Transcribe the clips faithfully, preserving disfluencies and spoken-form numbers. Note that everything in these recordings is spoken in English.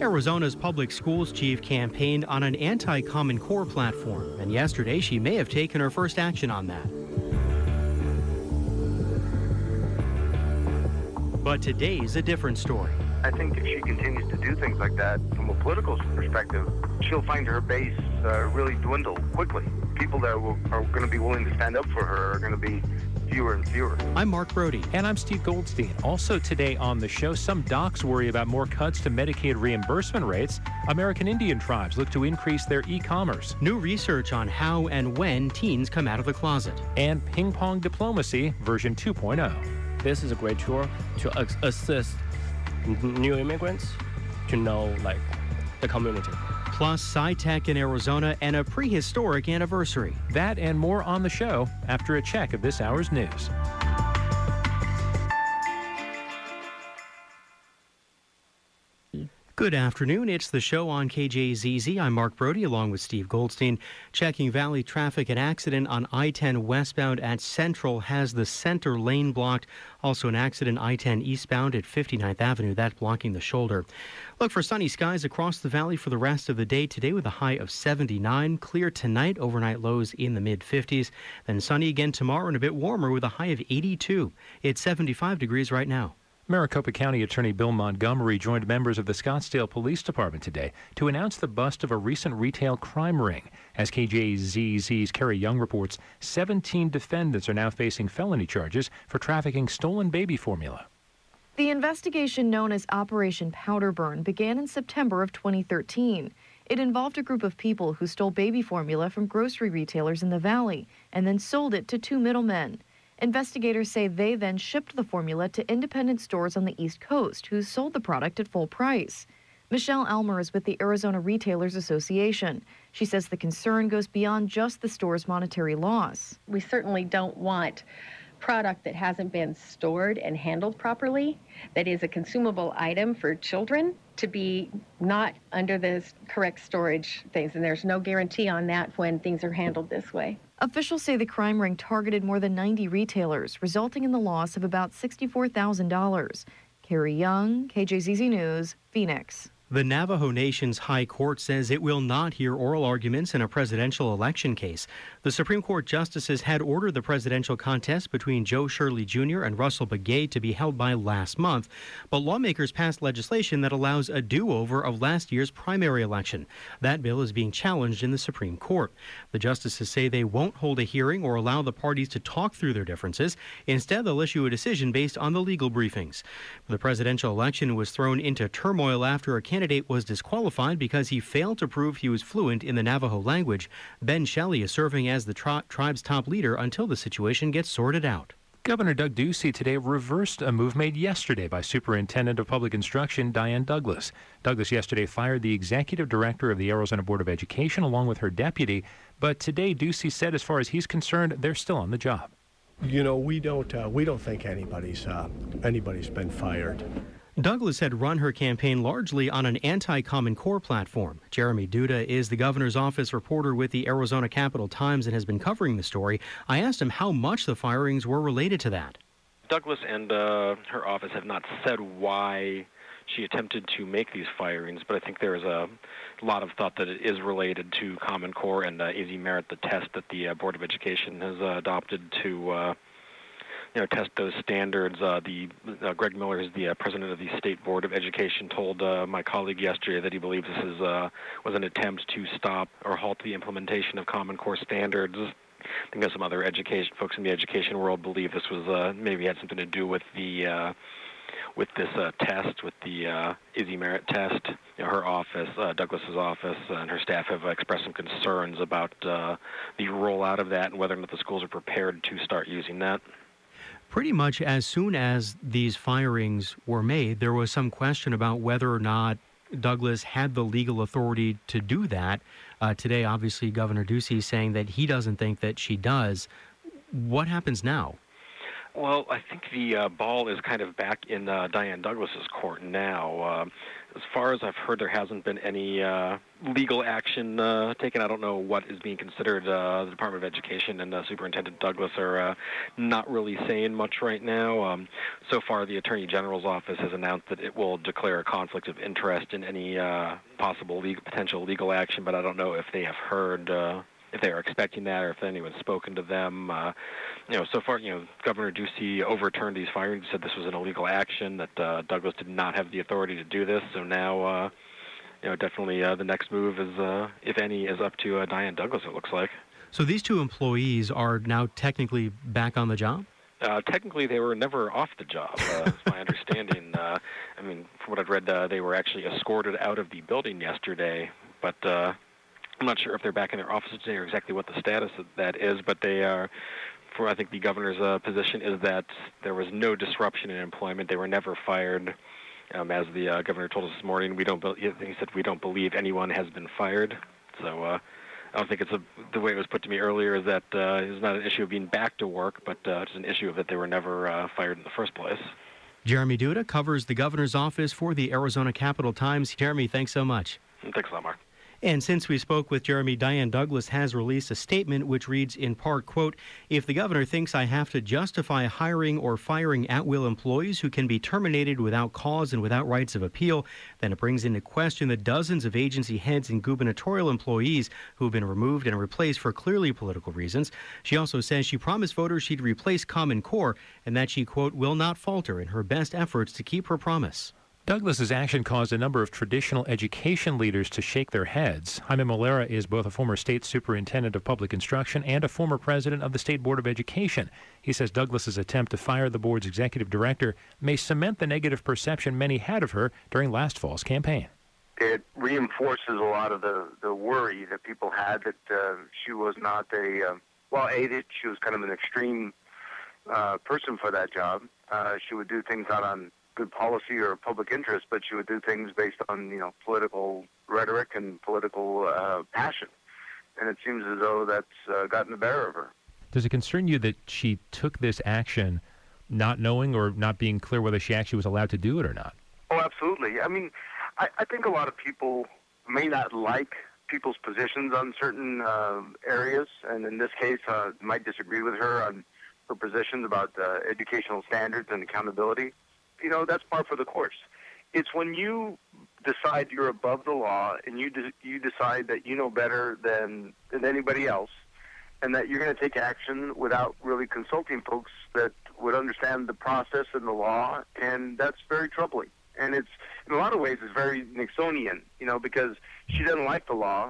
Arizona's public schools chief campaigned on an anti-Common Core platform, and yesterday she may have taken her first action on that. But today's a different story. I think if she continues to do things like that, from a political perspective, she'll find her base uh, really dwindle quickly. People that will, are going to be willing to stand up for her are going to be fewer and fewer. I'm Mark Brody. And I'm Steve Goldstein. Also today on the show, some docs worry about more cuts to Medicaid reimbursement rates. American Indian tribes look to increase their e-commerce. New research on how and when teens come out of the closet. And ping pong diplomacy version two point oh. This is a great tool to assist new immigrants to know, like, the community. Plus, SciTech in Arizona and a prehistoric anniversary. That and more on the show after a check of this hour's news. Good afternoon. It's the show on K J Z Z. I'm Mark Brody along with Steve Goldstein. Checking Valley traffic. An accident on I ten westbound at Central has the center lane blocked. Also an accident I ten eastbound at fifty-ninth Avenue. That blocking the shoulder. Look for sunny skies across the valley for the rest of the day today with a high of seventy-nine. Clear tonight. Overnight lows in the mid fifties. Then sunny again tomorrow and a bit warmer with a high of eighty-two. It's seventy-five degrees right now. Maricopa County Attorney Bill Montgomery joined members of the Scottsdale Police Department today to announce the bust of a recent retail crime ring. As K J Z Z's Kerry Young reports, seventeen defendants are now facing felony charges for trafficking stolen baby formula. The investigation, known as Operation Powder Burn, began in September of twenty thirteen. It involved a group of people who stole baby formula from grocery retailers in the valley and then sold it to two middlemen. Investigators say they then shipped the formula to independent stores on the East Coast who sold the product at full price. Michelle Elmer is with the Arizona Retailers Association. She says the concern goes beyond just the store's monetary loss. We certainly don't want product that hasn't been stored and handled properly, that is a consumable item for children, to be not under the correct storage things, and there's no guarantee on that when things are handled this way. Officials say the crime ring targeted more than ninety retailers, resulting in the loss of about sixty-four thousand dollars. Kerry Young, K J Z Z News, Phoenix. The Navajo Nation's High Court says it will not hear oral arguments in a presidential election case. The Supreme Court justices had ordered the presidential contest between Joe Shirley Junior and Russell Begay to be held by last month, but lawmakers passed legislation that allows a do-over of last year's primary election. That bill is being challenged in the Supreme Court. The justices say they won't hold a hearing or allow the parties to talk through their differences. Instead, they'll issue a decision based on the legal briefings. The presidential election was thrown into turmoil after a candidate candidate was disqualified because he failed to prove he was fluent in the Navajo language. Ben Shelley is serving as the tri- tribe's top leader until the situation gets sorted out. Governor Doug Ducey today reversed a move made yesterday by Superintendent of Public Instruction Diane Douglas. Douglas yesterday fired the executive director of the Arizona Board of Education along with her deputy, but today Ducey said as far as he's concerned, they're still on the job. You know, we don't uh, we don't think anybody's uh, anybody's been fired. Douglas had run her campaign largely on an anti-Common Core platform. Jeremy Duda is the governor's office reporter with the Arizona Capital Times and has been covering the story. I asked him how much the firings were related to that. Douglas and uh, her office have not said why she attempted to make these firings, but I think there is a lot of thought that it is related to Common Core and uh, Easy Merit, the test that the uh, Board of Education has uh, adopted to uh, you know, test those standards. Uh, the uh, Greg Miller is the uh, president of the State Board of Education, told uh, my colleague yesterday that he believes this is uh, was an attempt to stop or halt the implementation of Common Core standards. I think there's some other education folks in the education world believe this was uh, maybe had something to do with the uh, with this uh, test, with the uh, Easy Merit test. You know, her office, uh, Douglas's office, and her staff have expressed some concerns about uh, the rollout of that and whether or not the schools are prepared to start using that. Pretty much as soon as these firings were made, there was some question about whether or not Douglas had the legal authority to do that. Uh, today, obviously, Governor Ducey is saying that he doesn't think that she does. What happens now? Well, I think the uh, ball is kind of back in uh, Diane Douglas's court now. Uh, as far as I've heard, there hasn't been any uh, legal action uh, taken. I don't know what is being considered. Uh, the Department of Education and uh, Superintendent Douglas are uh, not really saying much right now. Um, so far, the Attorney General's office has announced that it will declare a conflict of interest in any uh, possible legal, potential legal action, but I don't know if they have heard uh, if they are expecting that, or if anyone's spoken to them. Uh, you know, so far, you know, Governor Ducey overturned these firings, said this was an illegal action, that uh, Douglas did not have the authority to do this. So now, uh, you know, definitely uh, the next move is, uh, if any, is up to uh, Diane Douglas, it looks like. So these two employees are now technically back on the job? Uh, technically, they were never off the job, uh, is my understanding. Uh, I mean, from what I've read, uh, they were actually escorted out of the building yesterday, but uh, I'm not sure if they're back in their offices today or exactly what the status of that is, but they are, for I think the governor's uh, position is that there was no disruption in employment. They were never fired. Um, as the uh, governor told us this morning, we don't. Be- he said we don't believe anyone has been fired. So uh, I don't think it's a, the way it was put to me earlier is that uh, it's not an issue of being back to work, but uh, it's an issue of that they were never uh, fired in the first place. Jeremy Duda covers the governor's office for the Arizona Capital Times. Jeremy, thanks so much. Thanks a lot, Mark. And since we spoke with Jeremy, Diane Douglas has released a statement which reads in part, quote, "If the governor thinks I have to justify hiring or firing at-will employees who can be terminated without cause and without rights of appeal, then it brings into question the dozens of agency heads and gubernatorial employees who have been removed and replaced for clearly political reasons." She also says she promised voters she'd replace Common Core and that she, quote, "will not falter in her best efforts to keep her promise." Douglas's action caused a number of traditional education leaders to shake their heads. Jaime Molera is both a former state superintendent of public instruction and a former president of the State Board of Education. He says Douglas's attempt to fire the board's executive director may cement the negative perception many had of her during last fall's campaign. It reinforces a lot of the, the worry that people had that uh, she was not a, uh, well, A, that she was kind of an extreme uh, person for that job. Uh, she would do things not on good policy or public interest, but she would do things based on, you know, political rhetoric and political uh, passion. And it seems as though that's uh, gotten the better of her. Does it concern you that she took this action not knowing or not being clear whether she actually was allowed to do it or not? Oh, absolutely. I mean, I, I think a lot of people may not like people's positions on certain uh, areas, and in this case, uh, might disagree with her on her positions about uh, educational standards and accountability. You know, that's par for the course. It's when you decide you're above the law and you de- you decide that you know better than, than anybody else and that you're going to take action without really consulting folks that would understand the process and the law, and that's very troubling. And it's, in a lot of ways, it's very Nixonian, you know, because she doesn't like the law,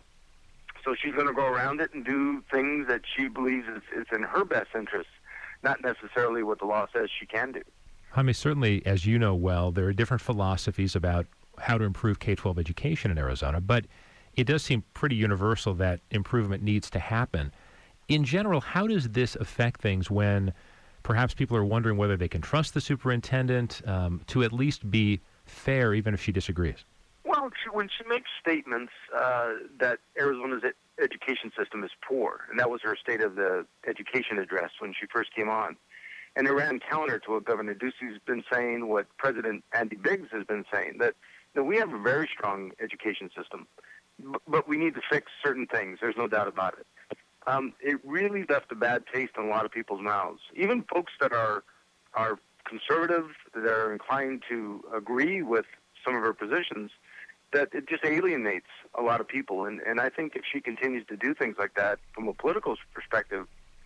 so she's going to go around it and do things that she believes is, is in her best interest, not necessarily what the law says she can do. Jaime, certainly, as you know well, there are different philosophies about how to improve K twelve education in Arizona, but it does seem pretty universal that improvement needs to happen. In general, how does this affect things when perhaps people are wondering whether they can trust the superintendent um, to at least be fair, even if she disagrees? Well, she, when she makes statements uh, that Arizona's ed- education system is poor, and that was her State of the Education address when she first came on, and it ran counter to what Governor Ducey's been saying, what President Andy Biggs has been saying, that you know, we have a very strong education system, b- but we need to fix certain things. There's no doubt about it. Um, it really left a bad taste in a lot of people's mouths, even folks that are are conservative, that are inclined to agree with some of her positions, that it just alienates a lot of people. And, and I think if she continues to do things like that from a political perspective,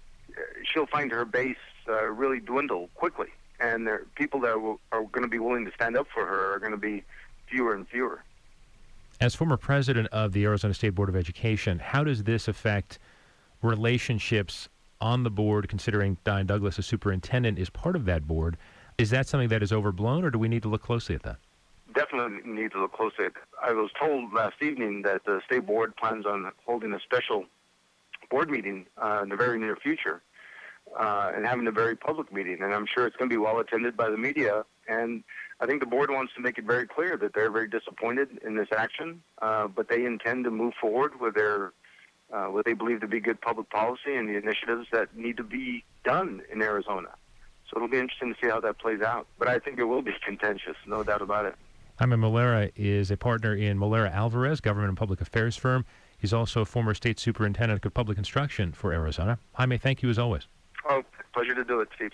she'll find her base uh, really dwindle quickly, and there, people that will, are going to be willing to stand up for her are going to be fewer and fewer. As former president of the Arizona State Board of Education, how does this affect relationships on the board, considering Diane Douglas, as superintendent, is part of that board? Is that something that is overblown, or do we need to look closely at that? Definitely need to look closely at that. I was told last evening that the state board plans on holding a special board meeting uh, in the very near future uh, and having a very public meeting, and I'm sure it's going to be well attended by the media. And I think the board wants to make it very clear that they're very disappointed in this action, uh, but they intend to move forward with their uh, what they believe to be good public policy and the initiatives that need to be done in Arizona. So it'll be interesting to see how that plays out. But I think it will be contentious, no doubt about it. Jaime Molera is a partner in Molera Alvarez, government and public affairs firm. He's also former state superintendent of public instruction for Arizona. Jaime, thank you as always. Oh, pleasure to do it, Steve.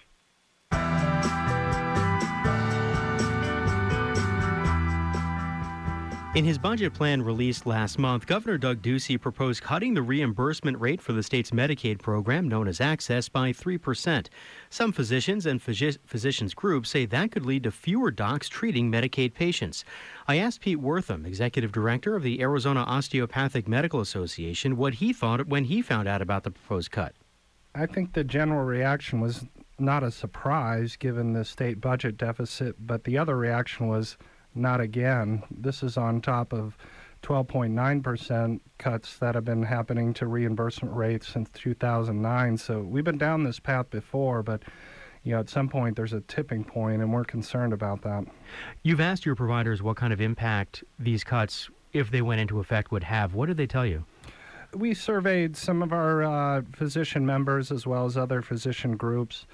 In his budget plan released last month, Governor Doug Ducey proposed cutting the reimbursement rate for the state's Medicaid program, known as Access, by three percent. Some physicians and physi- physicians groups say that could lead to fewer docs treating Medicaid patients. I asked Pete Wortham, executive director of the Arizona Osteopathic Medical Association, what he thought when he found out about the proposed cut. I think the general reaction was not a surprise given the state budget deficit, but the other reaction was, not again. This is on top of twelve point nine percent cuts that have been happening to reimbursement rates since two thousand nine. So we've been down this path before, but you know, at some point there's a tipping point, and we're concerned about that. You've asked your providers what kind of impact these cuts, if they went into effect, would have. What did they tell you? We surveyed some of our uh, physician members as well as other physician groups.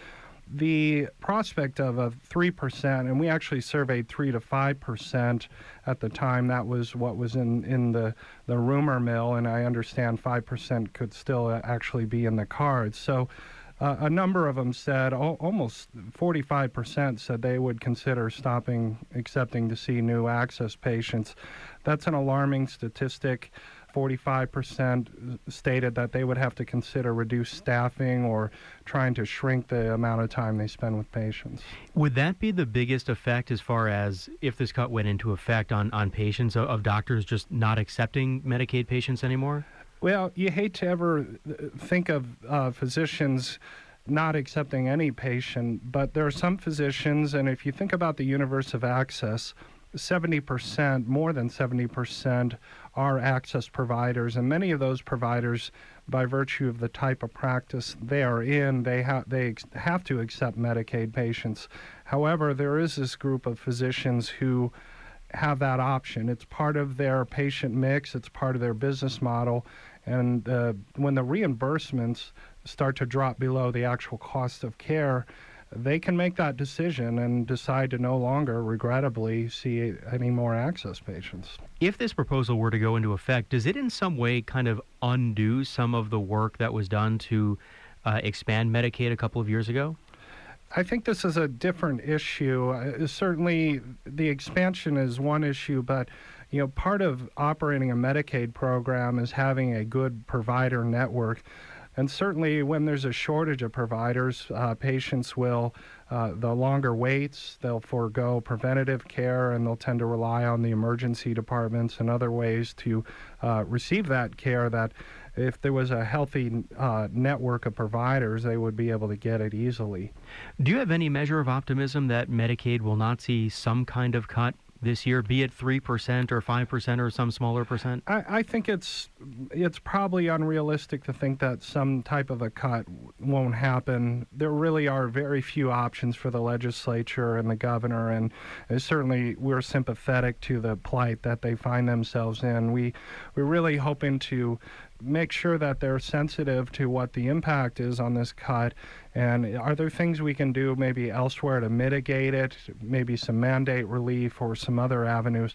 The prospect of a three percent, and we actually surveyed three to five percent at the time. That was what was in, in the, the rumor mill, and I understand five percent could still actually be in the cards. So uh, a number of them said, al- almost forty-five percent said they would consider stopping accepting to see new access patients. That's an alarming statistic. forty-five percent stated that they would have to consider reduced staffing or trying to shrink the amount of time they spend with patients. Would that be the biggest effect as far as if this cut went into effect on, on patients, of, of doctors just not accepting Medicaid patients anymore? Well, you hate to ever think of uh, physicians not accepting any patient, but there are some physicians, and if you think about the universe of access, seventy percent, more than seventy percent are access providers, and many of those providers, by virtue of the type of practice they are in, they, ha- they ex- have to accept Medicaid patients. However, there is this group of physicians who have that option. It's part of their patient mix, it's part of their business model, and uh, when the reimbursements start to drop below the actual cost of care, they can make that decision and decide to no longer, regrettably, see any more access patients. If this proposal were to go into effect, does it in some way kind of undo some of the work that was done to uh, expand Medicaid a couple of years ago? I think this is a different issue. Uh, certainly, the expansion is one issue, but you know, part of operating a Medicaid program is having a good provider network. And certainly when there's a shortage of providers, uh, patients will, uh, the longer waits, they'll forego preventative care, and they'll tend to rely on the emergency departments and other ways to uh, receive that care that if there was a healthy uh, network of providers, they would be able to get it easily. Do you have any measure of optimism that Medicaid will not see some kind of cut this year, be it three percent or five percent or some smaller percent? I, I think it's it's probably unrealistic to think that some type of a cut won't happen. There really are very few options for the legislature and the governor, and uh, certainly we're sympathetic to the plight that they find themselves in. We, we're really hoping to make sure that they're sensitive to what the impact is on this cut, and are there things we can do maybe elsewhere to mitigate it, maybe some mandate relief or some other avenues.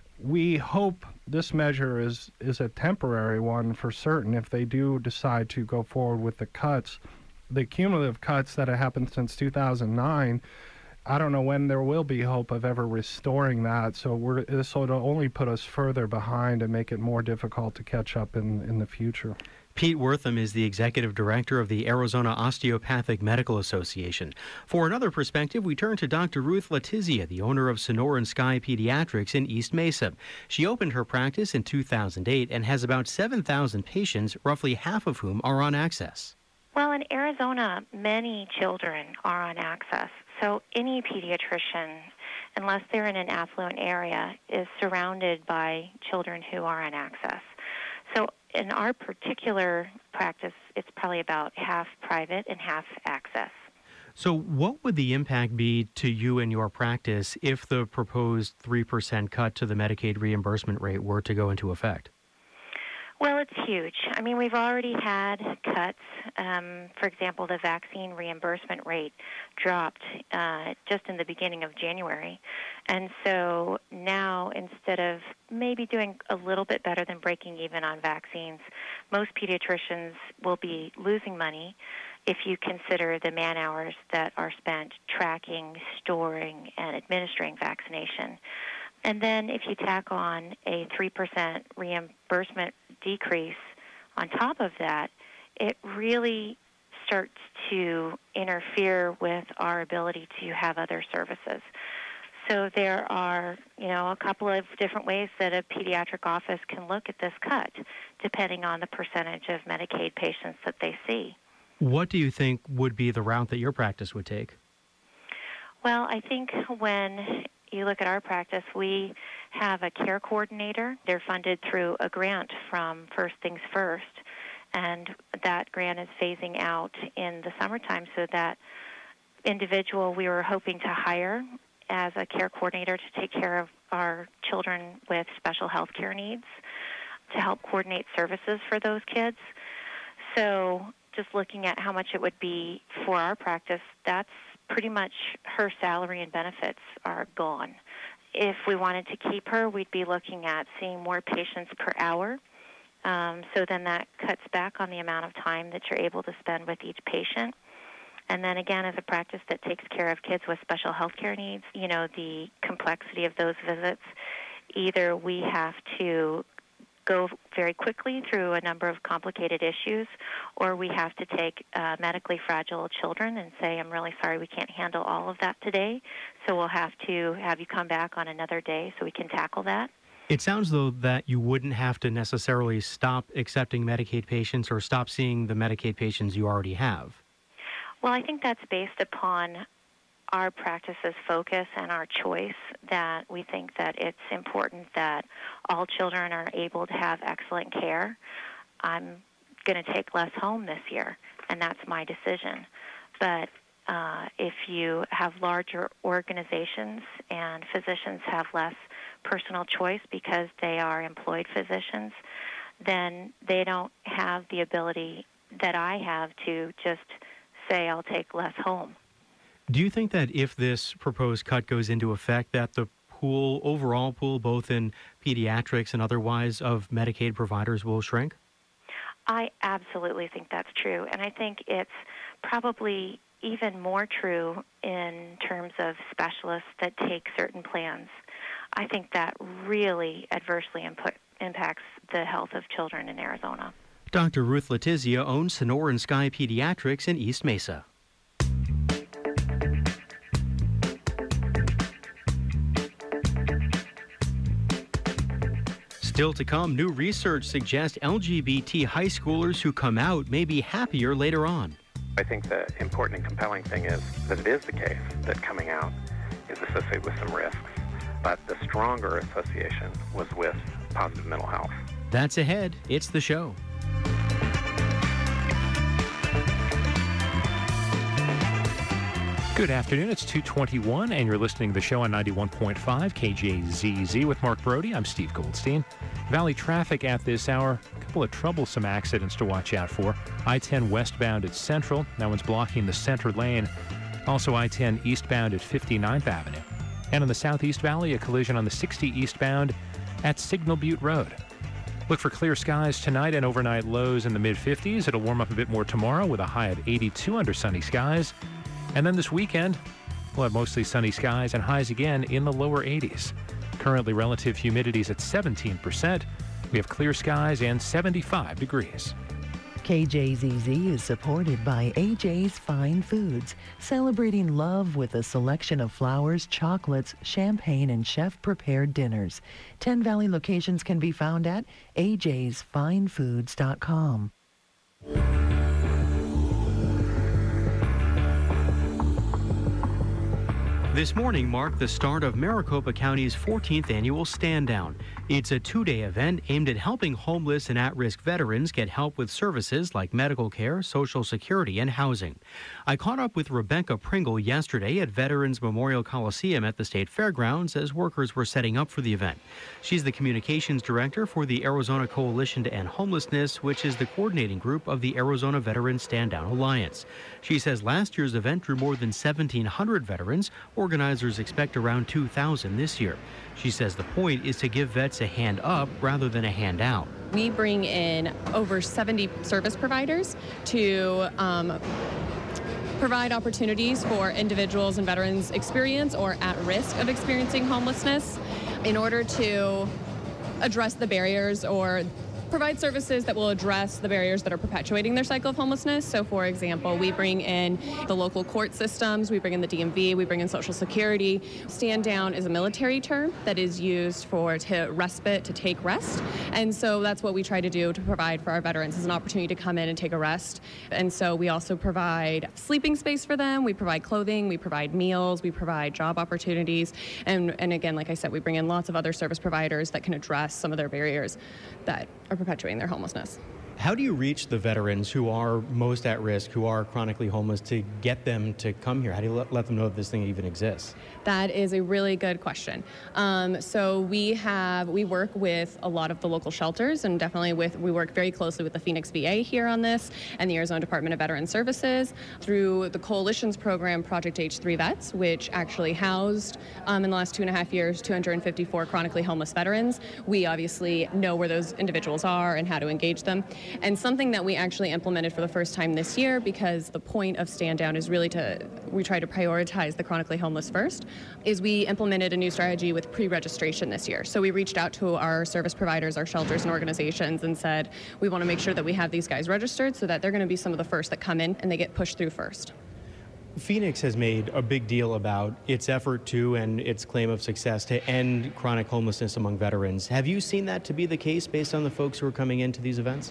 We hope this measure is, is a temporary one for certain. If they do decide to go forward with the cuts, the cumulative cuts that have happened since two thousand nine, I don't know when there will be hope of ever restoring that. So we're, this will only put us further behind and make it more difficult to catch up in, in the future. Pete Wortham is the executive director of the Arizona Osteopathic Medical Association. For another perspective, we turn to Doctor Ruth Letizia, the owner of Sonoran Sky Pediatrics in East Mesa. She opened her practice in two thousand eight and has about seven thousand patients, roughly half of whom are on Access. Well, in Arizona, many children are on Access. So any pediatrician, unless they're in an affluent area, is surrounded by children who are on Access. So in our particular practice, it's probably about half private and half Access. So what would the impact be to you and your practice if the proposed three percent cut to the Medicaid reimbursement rate were to go into effect? Well, it's huge. I mean, we've already had cuts. Um, for example, the vaccine reimbursement rate dropped uh, just in the beginning of January. And so now, instead of maybe doing a little bit better than breaking even on vaccines, most pediatricians will be losing money if you consider the man hours that are spent tracking, storing, and administering vaccination. And then if you tack on a three percent reimbursement decrease on top of that, it really starts to interfere with our ability to have other services. So there are, you know, a couple of different ways that a pediatric office can look at this cut, depending on the percentage of Medicaid patients that they see. What do you think would be the route that your practice would take? Well, I think when you look at our practice, we have a care coordinator. They're funded through a grant from First Things First, and that grant is phasing out in the summertime, so that individual we were hoping to hire as a care coordinator to take care of our children with special health care needs, to help coordinate services for those kids. So just looking at how much it would be for our practice, that's pretty much her salary and benefits are gone. If we wanted to keep her, we'd be looking at seeing more patients per hour. Um, so then that cuts back on the amount of time that you're able to spend with each patient. And then again, as a practice that takes care of kids with special health care needs, you know, the complexity of those visits, either we have to go very quickly through a number of complicated issues, or we have to take uh, medically fragile children and say, I'm really sorry, we can't handle all of that today, so we'll have to have you come back on another day so we can tackle that. It sounds, though, that you wouldn't have to necessarily stop accepting Medicaid patients or stop seeing the Medicaid patients you already have. Well, I think that's based upon our practice's focus and our choice, that we think that it's important that all children are able to have excellent care. I'm going to take less home this year, and that's my decision. But uh, if you have larger organizations and physicians have less personal choice because they are employed physicians, then they don't have the ability that I have to just say, I'll take less home. Do you think that if this proposed cut goes into effect, that the pool, overall pool, both in pediatrics and otherwise, of Medicaid providers will shrink? I absolutely think that's true. And I think it's probably even more true in terms of specialists that take certain plans. I think that really adversely input, impacts the health of children in Arizona. Doctor Ruth Letizia owns Sonoran Sky Pediatrics in East Mesa. Still to come, new research suggests L G B T high schoolers who come out may be happier later on. I think the important and compelling thing is that it is the case that coming out is associated with some risks, but the stronger association was with positive mental health. That's ahead. It's the show. Good afternoon. It's two twenty-one, and you're listening to the show on ninety-one point five K J Z Z with Mark Brody. I'm Steve Goldstein. Valley traffic at this hour. A couple of troublesome accidents to watch out for. I ten westbound at Central. That one's blocking the center lane. Also I ten eastbound at fifty-ninth Avenue. And in the Southeast Valley, a collision on the sixty eastbound at Signal Butte Road. Look for clear skies tonight and overnight lows in the mid fifties. It'll warm up a bit more tomorrow with a high of eighty-two under sunny skies. And then this weekend, we'll have mostly sunny skies and highs again in the lower eighties. Currently, relative humidity is at seventeen percent. We have clear skies and seventy-five degrees. K J Z Z is supported by A J's Fine Foods, celebrating love with a selection of flowers, chocolates, champagne, and chef-prepared dinners. Ten Valley locations can be found at a j's fine foods dot com. This morning marked the start of Maricopa County's fourteenth annual Stand Down. It's a two-day event aimed at helping homeless and at-risk veterans get help with services like medical care, Social Security, and housing. I caught up with Rebecca Pringle yesterday at Veterans Memorial Coliseum at the State Fairgrounds as workers were setting up for the event. She's the communications director for the Arizona Coalition to End Homelessness, which is the coordinating group of the Arizona Veterans Stand Down Alliance. She says last year's event drew more than seventeen hundred veterans. Organizers expect around two thousand this year. She says the point is to give vets a hand up rather than a handout. We bring in over seventy service providers to um, provide opportunities for individuals and veterans experience or at risk of experiencing homelessness in order to address the barriers or provide services that will address the barriers that are perpetuating their cycle of homelessness. So, for example, we bring in the local court systems, we bring in the D M V, we bring in Social Security. Stand down is a military term that is used for to respite, to take rest. And so that's what we try to do to provide for our veterans is an opportunity to come in and take a rest. And so we also provide sleeping space for them, we provide clothing, we provide meals, we provide job opportunities. And, and again, like I said, we bring in lots of other service providers that can address some of their barriers that are perpetuating their homelessness. How do you reach the veterans who are most at risk, who are chronically homeless, to get them to come here? How do you let, let them know that this thing even exists? That is a really good question. Um, so we have, we work with a lot of the local shelters and definitely with, we work very closely with the Phoenix V A here on this and the Arizona Department of Veteran Services through the Coalition's program, Project H three Vets, which actually housed um, in the last two and a half years, two hundred fifty-four chronically homeless veterans. We obviously know where those individuals are and how to engage them. And something that we actually implemented for the first time this year, because the point of Stand Down is really to, we try to prioritize the chronically homeless first, is we implemented a new strategy with pre-registration this year. So we reached out to our service providers, our shelters and organizations and said, we want to make sure that we have these guys registered so that they're going to be some of the first that come in and they get pushed through first. Phoenix has made a big deal about its effort to and its claim of success to end chronic homelessness among veterans. Have you seen that to be the case based on the folks who are coming into these events?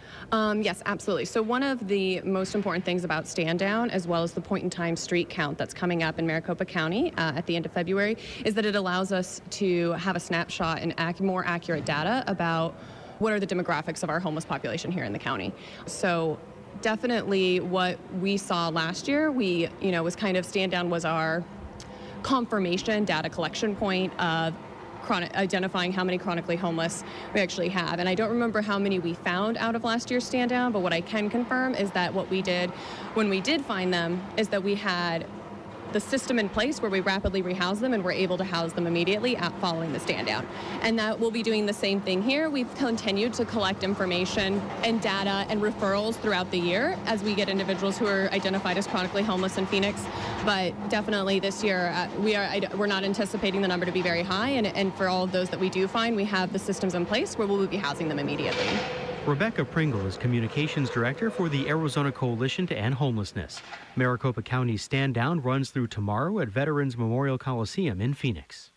Um, yes, absolutely. So one of the most important things about Stand Down, as well as the point-in-time street count that's coming up in Maricopa County uh, at the end of February, is that it allows us to have a snapshot and ac- more accurate data about what are the demographics of our homeless population here in the county. So definitely what we saw last year, we, you know, was kind of Stand Down was our confirmation data collection point of Chronic, identifying how many chronically homeless we actually have. And I don't remember how many we found out of last year's Stand Down, but what I can confirm is that what we did when we did find them is that we had the system in place where we rapidly rehouse them and we're able to house them immediately at following the Stand Down. And that we'll be doing the same thing here. We've continued to collect information and data and referrals throughout the year as we get individuals who are identified as chronically homeless in Phoenix. But definitely this year, uh, we are, I, we're not anticipating the number to be very high. And, and for all of those that we do find, we have the systems in place where we'll be housing them immediately. Rebecca Pringle is Communications Director for the Arizona Coalition to End Homelessness. Maricopa County's Stand Down runs through tomorrow at Veterans Memorial Coliseum in Phoenix.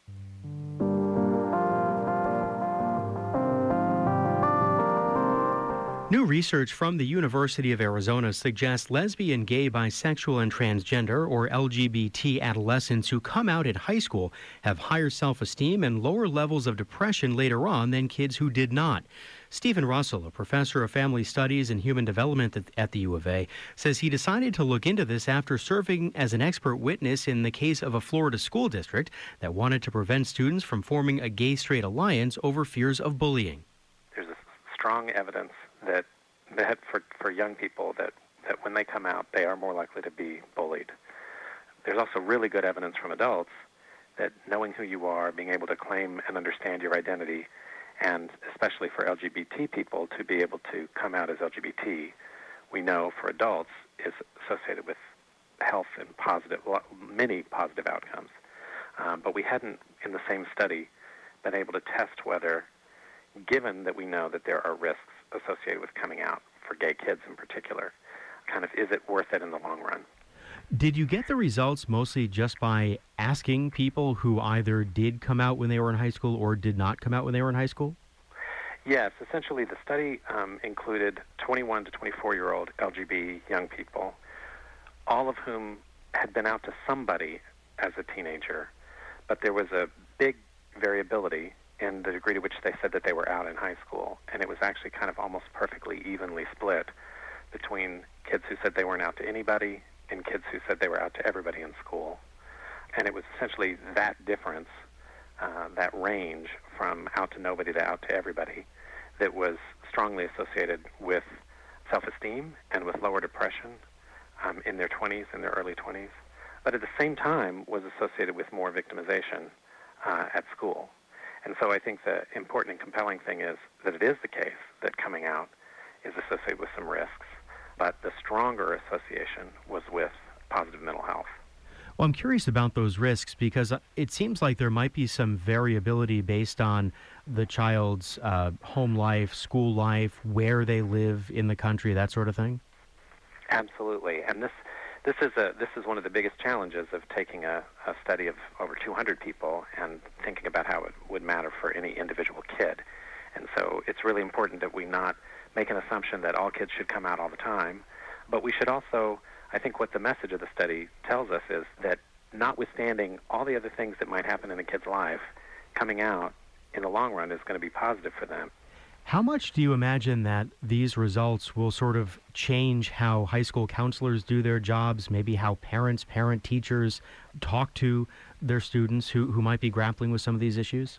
New research from the University of Arizona suggests lesbian, gay, bisexual, and transgender, or L G B T adolescents who come out in high school have higher self-esteem and lower levels of depression later on than kids who did not. Stephen Russell, a professor of family studies and human development at the U of A, says he decided to look into this after serving as an expert witness in the case of a Florida school district that wanted to prevent students from forming a gay-straight alliance over fears of bullying. There's a strong evidence that, that for, for young people that, that when they come out, they are more likely to be bullied. There's also really good evidence from adults that knowing who you are, being able to claim and understand your identity, and especially for L G B T people to be able to come out as L G B T, we know for adults is associated with health and positive, many positive outcomes. Um, but we hadn't, in the same study, been able to test whether, given that we know that there are risks associated with coming out, for gay kids in particular, kind of is it worth it in the long run? Did you get the results mostly just by asking people who either did come out when they were in high school or did not come out when they were in high school? Yes, essentially the study um, included twenty-one to twenty-four-year-old L G B T young people, all of whom had been out to somebody as a teenager, but there was a big variability in the degree to which they said that they were out in high school, and it was actually kind of almost perfectly evenly split between kids who said they weren't out to anybody and kids who said they were out to everybody in school. And it was essentially that difference, uh, that range from out to nobody to out to everybody, that was strongly associated with self-esteem and with lower depression um, in their twenties, in their early twenties, but at the same time was associated with more victimization uh, at school. And so I think the important and compelling thing is that it is the case that coming out is associated with some risks, but the stronger association was with positive mental health. Well, I'm curious about those risks because it seems like there might be some variability based on the child's uh, home life, school life, where they live in the country, that sort of thing. Absolutely, and this this is a this is one of the biggest challenges of taking a, a study of over two hundred people and thinking about how it would matter for any individual kid. And so it's really important that we not make an assumption that all kids should come out all the time, but we should also, I think what the message of the study tells us is that notwithstanding all the other things that might happen in a kid's life, coming out in the long run is going to be positive for them. How much do you imagine that these results will sort of change how high school counselors do their jobs, maybe how parents, parent teachers talk to their students who, who might be grappling with some of these issues?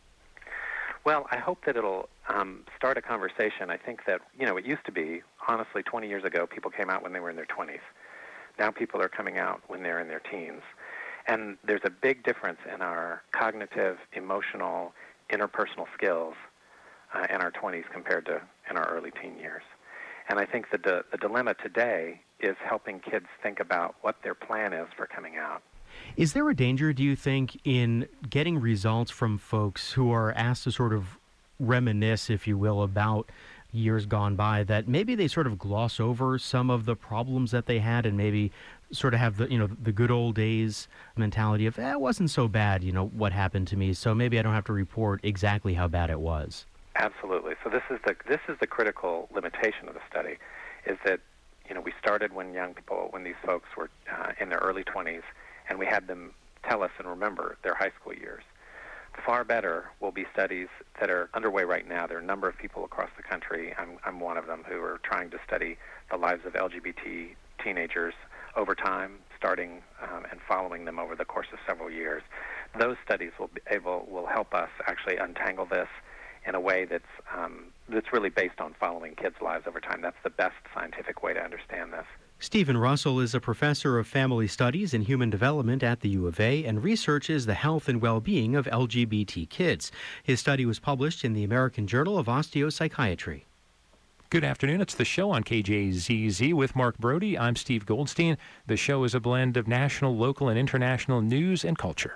Well, I hope that it'll um, start a conversation. I think that, you know, it used to be, honestly, twenty years ago, people came out when they were in their twenties. Now people are coming out when they're in their teens. And there's a big difference in our cognitive, emotional, interpersonal skills uh, in our twenties compared to in our early teen years. And I think that the, the dilemma today is helping kids think about what their plan is for coming out. Is there a danger, do you think, in getting results from folks who are asked to sort of reminisce, if you will, about years gone by, that maybe they sort of gloss over some of the problems that they had and maybe sort of have the, you know, the good old days mentality of, eh, it wasn't so bad, you know, what happened to me, so maybe I don't have to report exactly how bad it was? Absolutely. So this is the this is the critical limitation of the study, is that, you know, we started when young people, when these folks were uh, in their early twenties, and we had them tell us and remember their high school years. Far better will be studies that are underway right now. There are a number of people across the country, I'm, I'm one of them, who are trying to study the lives of L G B T teenagers over time, starting um, and following them over the course of several years. Those studies will be able will help us actually untangle this in a way that's um, that's really based on following kids' lives over time. That's the best scientific way to understand this. Stephen Russell is a professor of family studies and human development at the U of A and researches the health and well-being of L G B T kids. His study was published in the American Journal of Osteopsychiatry. Good afternoon. It's the show on K J Z Z with Mark Brody. I'm Steve Goldstein. The show is a blend of national, local, and international news and culture.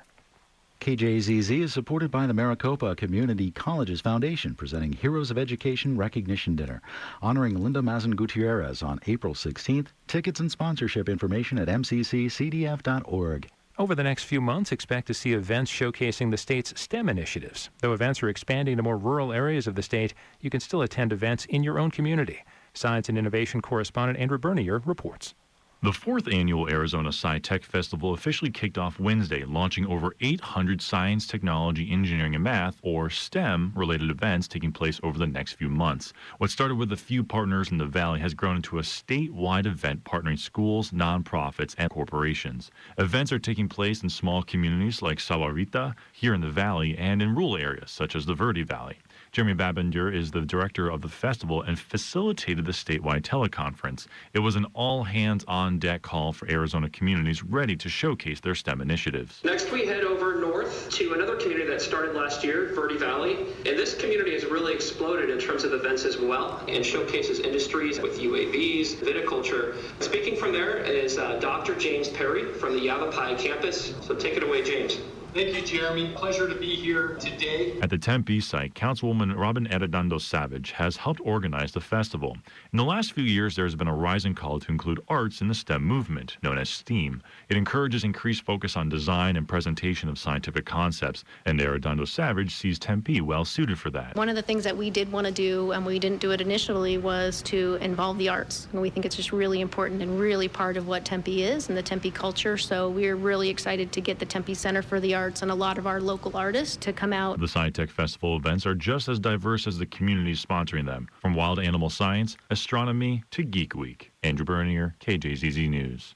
K J Z Z is supported by the Maricopa Community Colleges Foundation, presenting Heroes of Education Recognition Dinner, honoring Linda Mazin Gutierrez on April sixteenth. Tickets and sponsorship information at m c c c d f dot org. Over the next few months, expect to see events showcasing the state's STEM initiatives. Though events are expanding to more rural areas of the state, you can still attend events in your own community. Science and Innovation correspondent Andrew Bernier reports. The fourth annual Arizona Sci-Tech Festival officially kicked off Wednesday, launching over eight hundred science, technology, engineering, and math, or STEM-related events taking place over the next few months. What started with a few partners in the Valley has grown into a statewide event partnering schools, nonprofits, and corporations. Events are taking place in small communities like Sahuarita, here in the Valley, and in rural areas such as the Verde Valley. Jeremy Babinger is the director of the festival and facilitated the statewide teleconference. It was an all-hands-on-deck call for Arizona communities ready to showcase their STEM initiatives. Next, we head over north to another community that started last year, Verde Valley. And this community has really exploded in terms of events as well and showcases industries with U A Vs, viticulture. Speaking from there is uh, Doctor James Perry from the Yavapai campus. So take it away, James. Thank you, Jeremy. Pleasure to be here today. At the Tempe site, Councilwoman Robin Arredondo Savage has helped organize the festival. In the last few years, there has been a rising call to include arts in the STEM movement, known as STEAM. It encourages increased focus on design and presentation of scientific concepts, and Arredondo Savage sees Tempe well suited for that. One of the things that we did want to do, and we didn't do it initially, was to involve the arts. And we think it's just really important and really part of what Tempe is and the Tempe culture. So we're really excited to get the Tempe Center for the Arts and a lot of our local artists to come out. The SciTech Festival events are just as diverse as the communities sponsoring them, from wild animal science, astronomy, to Geek Week. Andrew Bernier, K J Z Z News.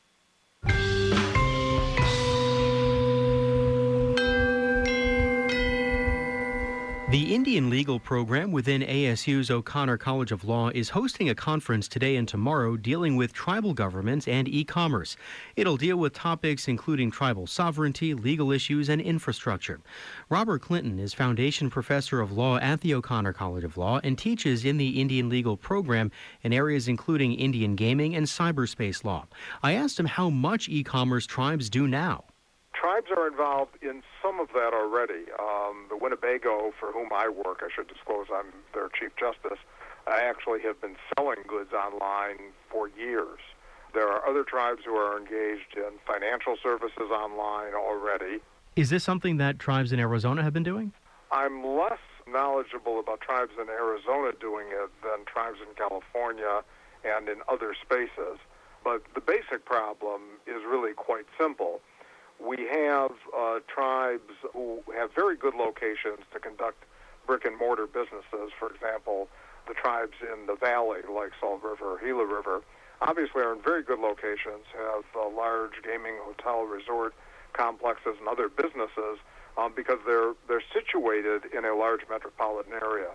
The Indian Legal Program within A S U's O'Connor College of Law is hosting a conference today and tomorrow dealing with tribal governments and e-commerce. It'll deal with topics including tribal sovereignty, legal issues, and infrastructure. Robert Clinton is Foundation Professor of Law at the O'Connor College of Law and teaches in the Indian Legal Program in areas including Indian gaming and cyberspace law. I asked him how much e-commerce tribes do now. Tribes are involved in some of that already. Um, the Winnebago, for whom I work, I should disclose I'm their Chief Justice, I actually have been selling goods online for years. There are other tribes who are engaged in financial services online already. Is this something that tribes in Arizona have been doing? I'm less knowledgeable about tribes in Arizona doing it than tribes in California and in other spaces. But the basic problem is really quite simple. We have uh, tribes who have very good locations to conduct brick-and-mortar businesses. For example, the tribes in the valley, like Salt River or Gila River, obviously are in very good locations, have uh, large gaming, hotel, resort complexes and other businesses um, because they're they're situated in a large metropolitan area.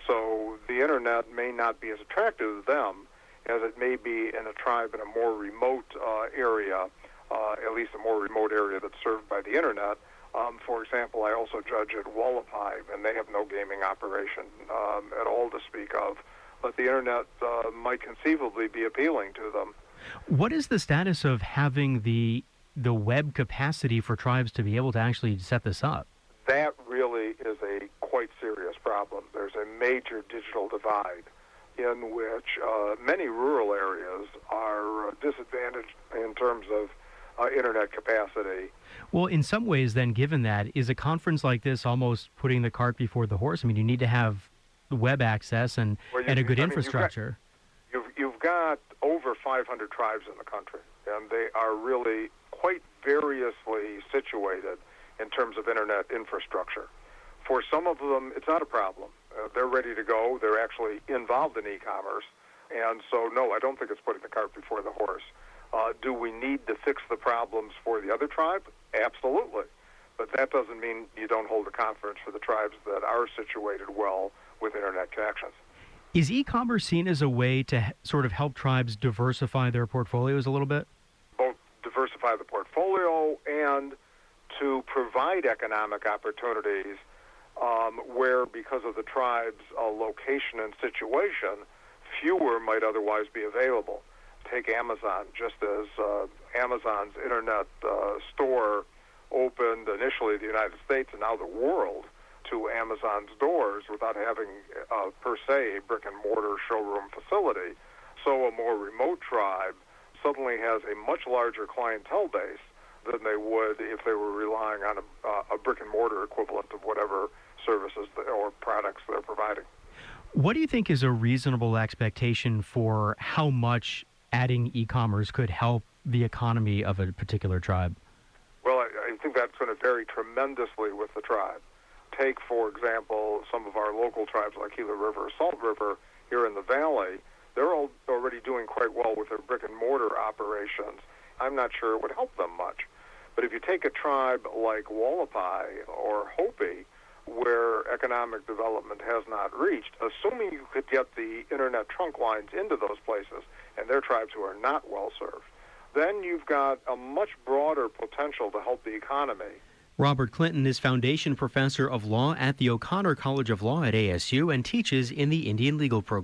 So the Internet may not be as attractive to them as it may be in a tribe in a more remote uh, area, Uh, at least a more remote area that's served by the Internet. Um, for example, I also judge at Wallapai, and they have no gaming operation um, at all to speak of. But the Internet uh, might conceivably be appealing to them. What is the status of having the the web capacity for tribes to be able to actually set this up? That really is a quite serious problem. There's a major digital divide in which uh, many rural areas are uh, disadvantaged in terms of Uh, internet capacity. Well, in some ways, then, given that, is a conference like this almost putting the cart before the horse? I mean, you need to have web access and, well, you, and a good I mean, infrastructure. You've got, you've, you've got over five hundred tribes in the country, and they are really quite variously situated in terms of internet infrastructure. For some of them, it's not a problem. Uh, they're ready to go. They're actually involved in e-commerce. And so, no, I don't think it's putting the cart before the horse. Uh, do we need to fix the problems for the other tribe? Absolutely. But that doesn't mean you don't hold a conference for the tribes that are situated well with Internet connections. Is e-commerce seen as a way to h- sort of help tribes diversify their portfolios a little bit? Both diversify the portfolio and to provide economic opportunities um, where, because of the tribe's uh, location and situation, fewer might otherwise be available. Take Amazon, just as uh, Amazon's internet uh, store opened initially the United States and now the world to Amazon's doors without having, uh, per se, a brick-and-mortar showroom facility. So a more remote tribe suddenly has a much larger clientele base than they would if they were relying on a, uh, a brick-and-mortar equivalent of whatever services or products they're providing. What do you think is a reasonable expectation for how much adding e-commerce could help the economy of a particular tribe? Well, I, I think that's going to vary tremendously with the tribe. Take, for example, some of our local tribes like Gila River or Salt River here in the valley. They're all already doing quite well with their brick-and-mortar operations. I'm not sure it would help them much. But if you take a tribe like Wallapai or Hopi, where economic development has not reached, assuming you could get the internet trunk lines into those places, and their tribes who are not well served, then you've got a much broader potential to help the economy. Robert Clinton is Foundation Professor of Law at the O'Connor College of Law at A S U and teaches in the Indian Legal Program.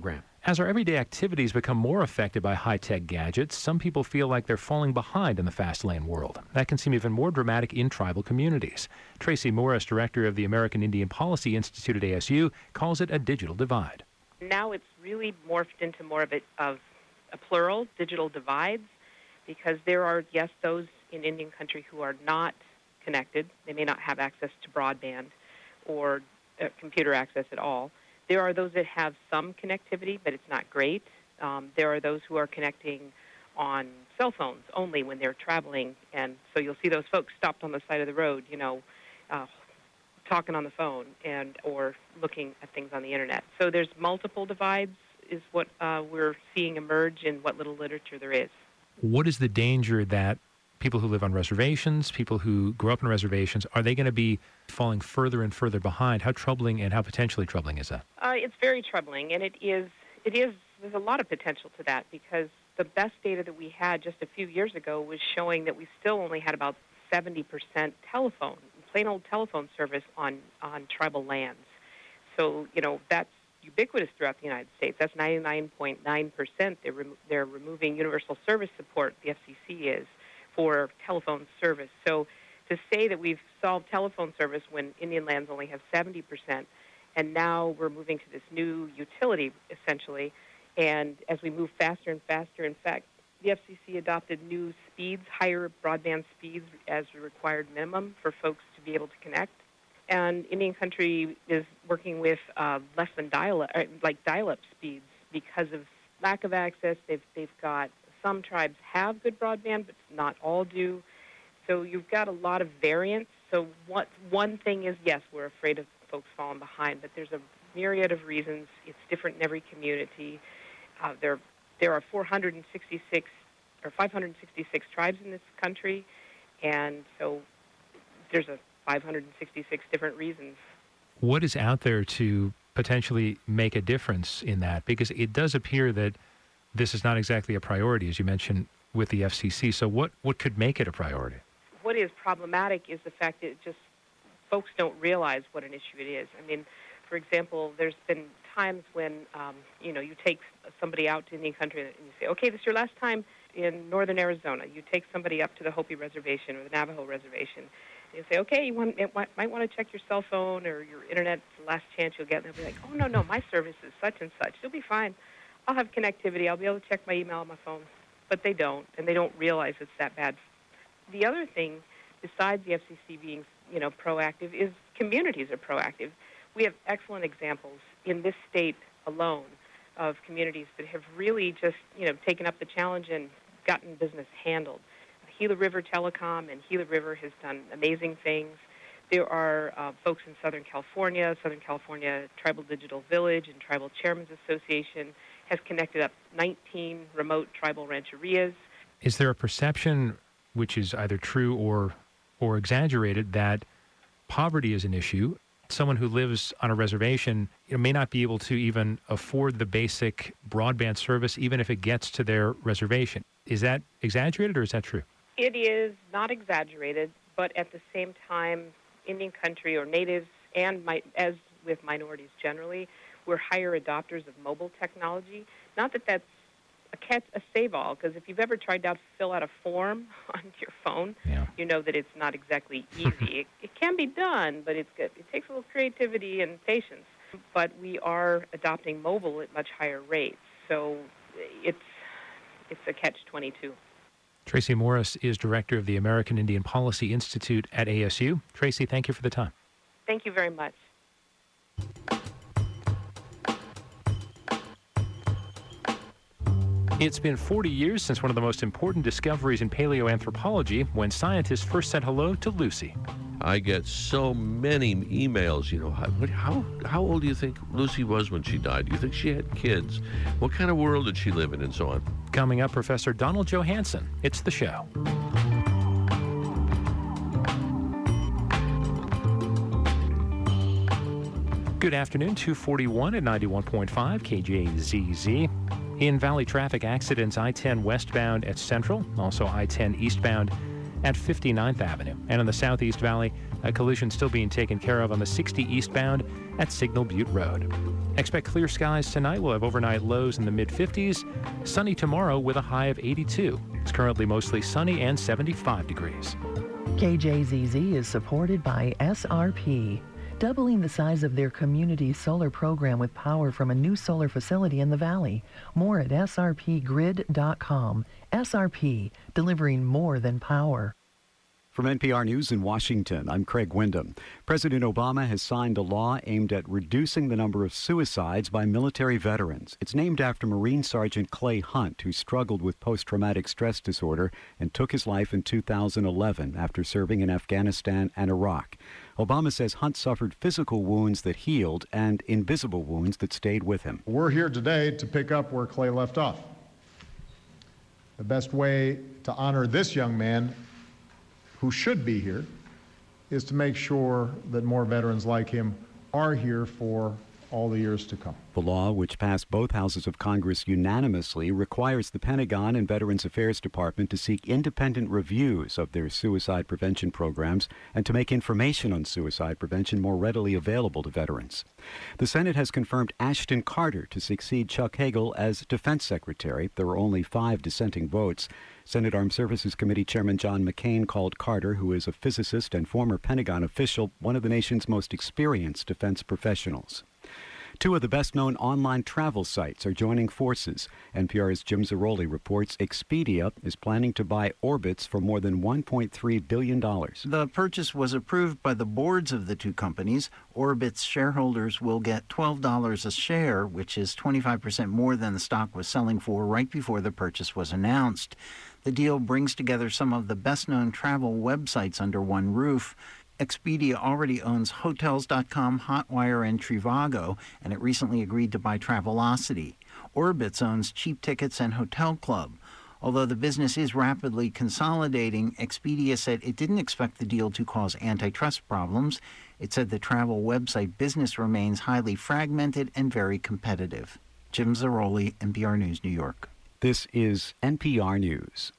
As our everyday activities become more affected by high-tech gadgets, some people feel like they're falling behind in the fast lane world. That can seem even more dramatic in tribal communities. Tracy Morris, director of the American Indian Policy Institute at A S U, calls it a digital divide. Now it's really morphed into more of a, of a plural, digital divides, because there are, yes, those in Indian country who are not connected. They may not have access to broadband or uh, computer access at all. There are those that have some connectivity, but it's not great. Um, there are those who are connecting on cell phones only when they're traveling, and so you'll see those folks stopped on the side of the road, you know, uh, talking on the phone and or looking at things on the internet. So there's multiple divides is what uh, we're seeing emerge in what little literature there is. What is the danger that people who live on reservations, people who grow up on reservations, are they going to be falling further and further behind? How troubling and how potentially troubling is that? Uh, it's very troubling, and it is, it is, there's a lot of potential to that, because the best data that we had just a few years ago was showing that we still only had about seventy percent telephone, plain old telephone service on, on tribal lands. So, you know, that's ubiquitous throughout the United States. That's ninety-nine point nine percent. They're, remo- they're removing universal service support, the F C C is, for telephone service. So to say that we've solved telephone service when Indian lands only have seventy percent, and now we're moving to this new utility, essentially, and as we move faster and faster, in fact, the F C C adopted new speeds, higher broadband speeds as a required minimum for folks to be able to connect. And Indian country is working with uh, less than dial-up, like dial-up speeds because of lack of access. They've, they've got Some tribes have good broadband, but not all do. So you've got a lot of variance. So what, one thing is, yes, we're afraid of folks falling behind, but there's a myriad of reasons. It's different in every community. Uh, there, there are four hundred sixty-six or five hundred sixty-six tribes in this country, and so there's a five hundred sixty-six different reasons. What is out there to potentially make a difference in that? Because it does appear that this is not exactly a priority, as you mentioned, with the F C C. So what, what could make it a priority? What is problematic is the fact that just folks don't realize what an issue it is. I mean, for example, there's been times when, um, you know, you take somebody out to Indian country and you say, okay, this is your last time in northern Arizona. You take somebody up to the Hopi Reservation or the Navajo Reservation. And you say, okay, you want, might want to check your cell phone or your internet. It's the last chance you'll get. And they'll be like, oh, no, no, my service is such and such. You'll be fine. I'll have connectivity. I'll be able to check my email on my phone. But they don't, and they don't realize it's that bad. The other thing, besides the F C C being, you know, proactive, is communities are proactive. We have excellent examples in this state alone of communities that have really just, you know, taken up the challenge and gotten business handled. Gila River Telecom and Gila River has done amazing things. There are uh, folks in Southern California, Southern California Tribal Digital Village and Tribal Chairmen's Association has connected up nineteen remote tribal rancherias. Is there a perception, which is either true or or exaggerated, that poverty is an issue? Someone who lives on a reservation, you know, may not be able to even afford the basic broadband service, even if it gets to their reservation. Is that exaggerated or is that true? It is not exaggerated, but at the same time, Indian country or natives, and my, as with minorities generally, we're higher adopters of mobile technology. Not that that's a, catch, a save-all, because if you've ever tried to fill out a form on your phone, yeah. you know that it's not exactly easy. it, it can be done, but it's good. It takes a little creativity and patience. But we are adopting mobile at much higher rates, so it's it's a catch twenty-two. Tracy Morris is director of the American Indian Policy Institute at A S U. Tracy, thank you for the time. Thank you very much. It's been forty years since one of the most important discoveries in paleoanthropology, when scientists first said hello to Lucy. I get so many emails, you know, how, how how old do you think Lucy was when she died? Do you think she had kids? What kind of world did she live in, and so on? Coming up, Professor Donald Johanson. It's The Show. Good afternoon, two forty-one at ninety-one point five K J Z Z. In Valley traffic accidents, I ten westbound at Central, also I ten eastbound at fifty-ninth Avenue. And on the Southeast Valley, a collision still being taken care of on the sixty eastbound at Signal Butte Road. Expect clear skies tonight. We'll have overnight lows in the mid-fifties. Sunny tomorrow with a high of eighty-two. It's currently mostly sunny and seventy-five degrees. K J Z Z is supported by S R P, doubling the size of their community solar program with power from a new solar facility in the valley. More at S R P grid dot com. S R P, delivering more than power. From N P R News in Washington, I'm Craig Wyndham. President Obama has signed a law aimed at reducing the number of suicides by military veterans. It's named after Marine Sergeant Clay Hunt, who struggled with post-traumatic stress disorder and took his life in two thousand eleven after serving in Afghanistan and Iraq. Obama says Hunt suffered physical wounds that healed and invisible wounds that stayed with him. We're here today to pick up where Clay left off. The best way to honor this young man, who should be here, is to make sure that more veterans like him are here for all the years to come. The law, which passed both houses of Congress unanimously, requires the Pentagon and Veterans Affairs Department to seek independent reviews of their suicide prevention programs and to make information on suicide prevention more readily available to veterans. The Senate has confirmed Ashton Carter to succeed Chuck Hagel as Defense Secretary. There were only five dissenting votes. Senate Armed Services Committee Chairman John McCain called Carter, who is a physicist and former Pentagon official, one of the nation's most experienced defense professionals. Two of the best-known online travel sites are joining forces. N P R's Jim Zarroli reports Expedia is planning to buy Orbitz for more than one point three billion dollars. The purchase was approved by the boards of the two companies. Orbitz shareholders will get twelve dollars a share, which is twenty-five percent more than the stock was selling for right before the purchase was announced. The deal brings together some of the best-known travel websites under one roof. Expedia already owns Hotels dot com, Hotwire, and Trivago, and it recently agreed to buy Travelocity. Orbitz owns Cheap Tickets and Hotel Club. Although the business is rapidly consolidating, Expedia said it didn't expect the deal to cause antitrust problems. It said the travel website business remains highly fragmented and very competitive. Jim Zarroli, N P R News, New York. This is N P R News.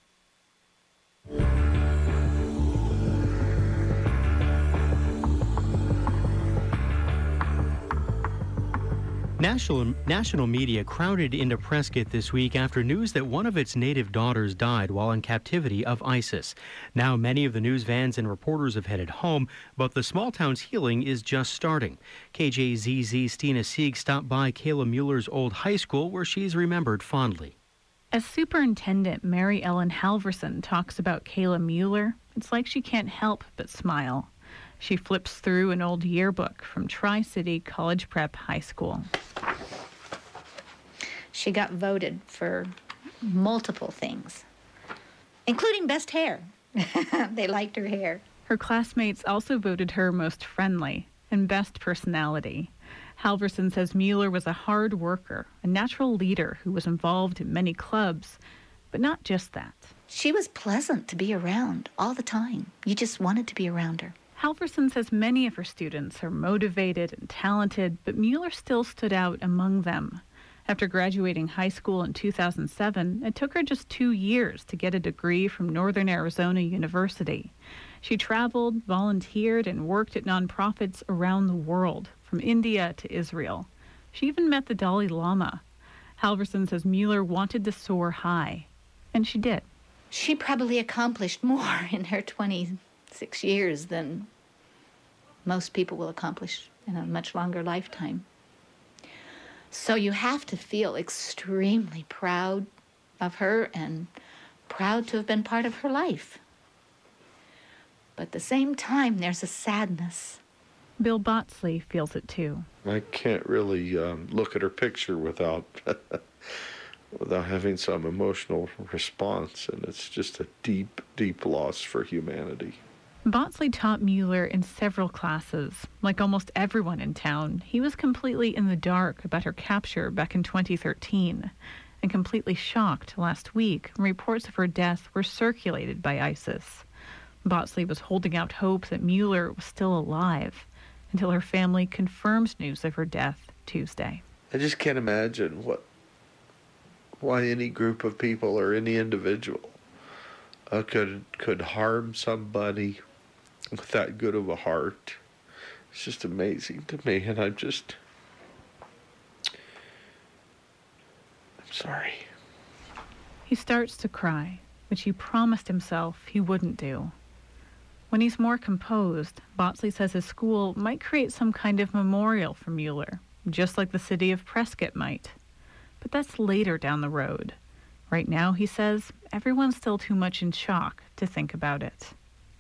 National, national media crowded into Prescott this week after news that one of its native daughters died while in captivity of ISIS. Now many of the news vans and reporters have headed home, but the small town's healing is just starting. K J Z Z's Stina Sieg stopped by Kayla Mueller's old high school where she's remembered fondly. As Superintendent Mary Ellen Halverson talks about Kayla Mueller, it's like she can't help but smile. She flips through an old yearbook from Tri-City College Prep High School. She got voted for multiple things, including best hair. They liked her hair. Her classmates also voted her most friendly and best personality. Halverson says Mueller was a hard worker, a natural leader who was involved in many clubs, but not just that. She was pleasant to be around all the time. You just wanted to be around her. Halverson says many of her students are motivated and talented, but Mueller still stood out among them. After graduating high school in two thousand seven, it took her just two years to get a degree from Northern Arizona University. She traveled, volunteered, and worked at nonprofits around the world, from India to Israel. She even met the Dalai Lama. Halverson says Mueller wanted to soar high, and she did. She probably accomplished more in her twenty-six years than most people will accomplish in a much longer lifetime. So you have to feel extremely proud of her and proud to have been part of her life. But at the same time, there's a sadness. Bill Botsley feels it too. I can't really um, look at her picture without without having some emotional response, and it's just a deep, deep loss for humanity. Botsley taught Mueller in several classes. Like almost everyone in town, he was completely in the dark about her capture back in twenty thirteen, and completely shocked last week when reports of her death were circulated by ISIS. Botsley was holding out hope that Mueller was still alive until her family confirmed news of her death Tuesday. I just can't imagine what, why any group of people or any individual uh, could could harm somebody with that good of a heart. It's just amazing to me, and I'm just, I'm sorry. He starts to cry, which he promised himself he wouldn't do. When he's more composed, Botzley says his school might create some kind of memorial for Mueller, just like the city of Prescott might. But that's later down the road. Right now, he says, everyone's still too much in shock to think about it.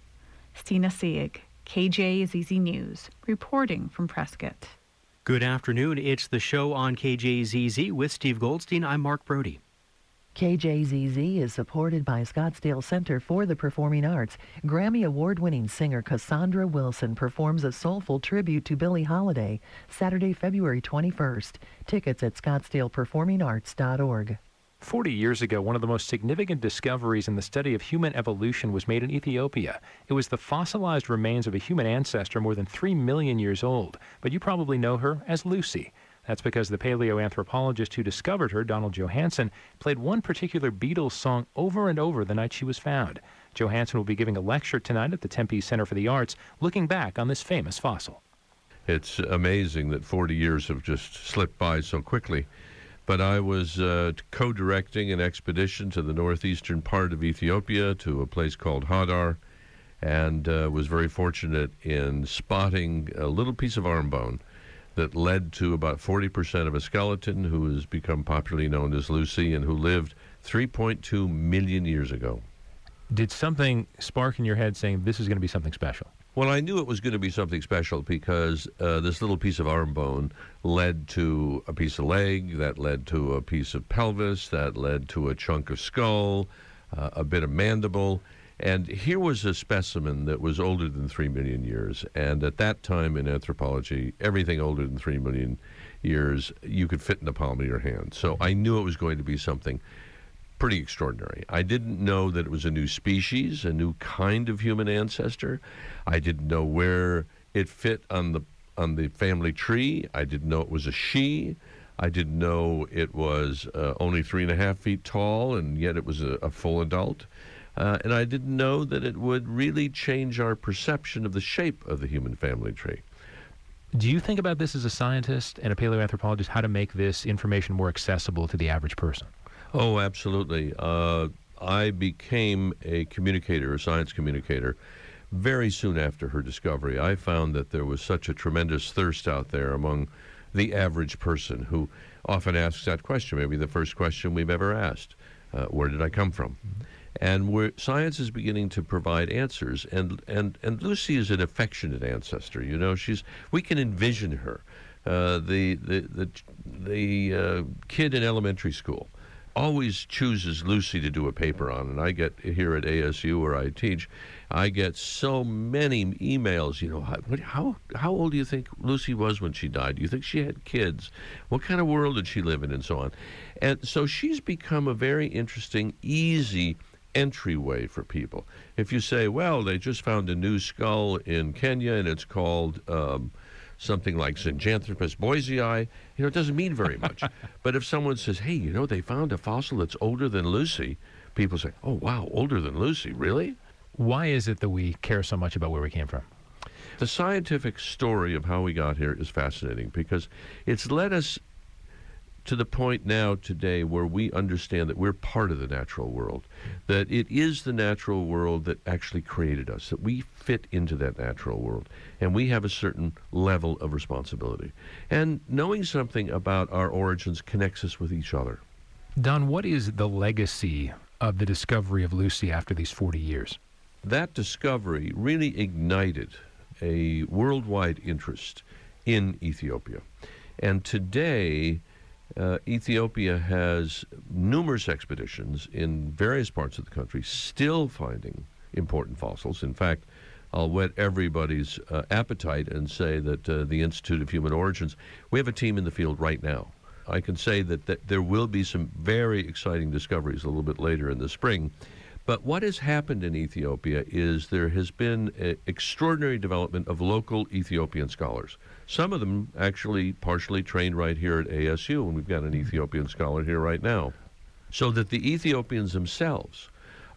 Stina Sieg, K J Z Z News, reporting from Prescott. Good afternoon. It's the show on K J Z Z with Steve Goldstein. I'm Mark Brody. K J Z Z is supported by Scottsdale Center for the Performing Arts. Grammy Award-winning singer Cassandra Wilson performs a soulful tribute to Billie Holiday Saturday, February twenty-first. Tickets at scottsdale performing arts dot org. Forty years ago, one of the most significant discoveries in the study of human evolution was made in Ethiopia. It was the fossilized remains of a human ancestor more than three million years old. But you probably know her as Lucy. That's because the paleoanthropologist who discovered her, Donald Johanson, played one particular Beatles song over and over the night she was found. Johanson will be giving a lecture tonight at the Tempe Center for the Arts, looking back on this famous fossil. It's amazing that forty years have just slipped by so quickly. But I was uh, co-directing an expedition to the northeastern part of Ethiopia, to a place called Hadar, and uh, was very fortunate in spotting a little piece of arm bone that led to about forty percent of a skeleton who has become popularly known as Lucy and who lived three point two million years ago. Did something spark in your head saying this is going to be something special? Well, I knew it was going to be something special because uh, this little piece of arm bone led to a piece of leg, that led to a piece of pelvis, that led to a chunk of skull, uh, a bit of mandible. And here was a specimen that was older than three million years. And at that time in anthropology, everything older than three million years, you could fit in the palm of your hand. So I knew it was going to be something pretty extraordinary. I didn't know that it was a new species, a new kind of human ancestor. I didn't know where it fit on the on the family tree. I didn't know it was a she. I didn't know it was uh, only three and a half feet tall, and yet it was a, a full adult. Uh, and I didn't know that it would really change our perception of the shape of the human family tree. Do you think about this as a scientist and a paleoanthropologist, how to make this information more accessible to the average person? Oh, absolutely. Uh, I became a communicator, a science communicator, very soon after her discovery. I found that there was such a tremendous thirst out there among the average person who often asks that question, maybe the first question we've ever asked, uh, where did I come from? Mm-hmm. And we're, science is beginning to provide answers, and, and, and Lucy is an affectionate ancestor. You know, she's we can envision her. Uh, the the the, the uh, kid in elementary school always chooses Lucy to do a paper on, and I get here at A S U where I teach, I get so many emails. You know, how how, how old do you think Lucy was when she died? Do you think she had kids? What kind of world did she live in, and so on? And so she's become a very interesting, easy entryway for people. If you say, well, they just found a new skull in Kenya and it's called um, something like Zinjanthropus boisei, you know, it doesn't mean very much. But if someone says, hey, you know, they found a fossil that's older than Lucy, people say, oh, wow, older than Lucy, really? Why is it that we care so much about where we came from? The scientific story of how we got here is fascinating because it's led us to the point now today where we understand that we're part of the natural world, that it is the natural world that actually created us, that we fit into that natural world, and we have a certain level of responsibility. And knowing something about our origins connects us with each other. Don, what is the legacy of the discovery of Lucy after these forty years? That discovery really ignited a worldwide interest in Ethiopia. And today, Uh, Ethiopia has numerous expeditions in various parts of the country still finding important fossils. In fact, I'll whet everybody's uh, appetite and say that uh, the Institute of Human Origins, we have a team in the field right now. I can say that, that there will be some very exciting discoveries a little bit later in the spring. But what has happened in Ethiopia is there has been an extraordinary development of local Ethiopian scholars. Some of them actually partially trained right here at A S U, and we've got an Ethiopian scholar here right now. So that the Ethiopians themselves